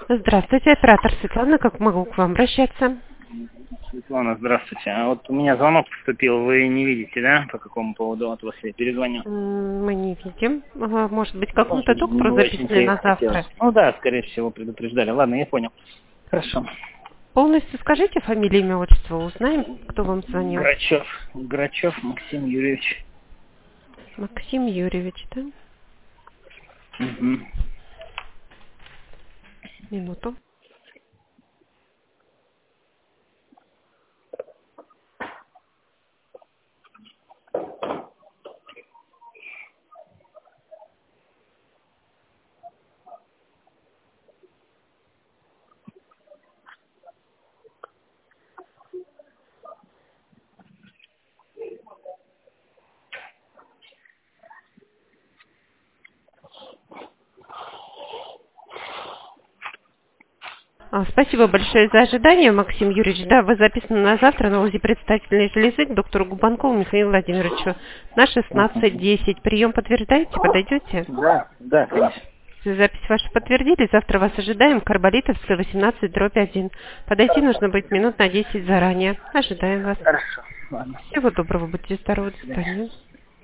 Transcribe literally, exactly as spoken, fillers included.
Здравствуйте, оператор Светлана, как могу к вам обращаться? Светлана, здравствуйте. А вот у меня звонок поступил, вы не видите, да, по какому поводу от вас я перезвоню? М, Мы не видим. Ага, может быть, какому-то Может, не доктору очень записанный на хотелось. завтра. Ну да, скорее всего, предупреждали. Ладно, я понял. Хорошо. Полностью скажите фамилию, имя, отчество, узнаем, кто вам звонил. Грачев. Грачев Максим Юрьевич. Максим Юрьевич, да? Угу. Минуту. А, Спасибо большое за ожидание, Максим Юрьевич. Да, вы записаны на завтра на УЗИ предстательной железы к доктору Губанкову Михаилу Владимировичу на шестнадцать десять. Прием подтверждаете? Подойдете? Да, да, конечно. Запись вашу подтвердили. Завтра вас ожидаем. Карболитовская, восемнадцать, дробь один. Подойти нужно будет минут на десять заранее. Ожидаем вас. Хорошо. Ладно. Всего доброго. Будьте здоровы. До До свидания. свидания.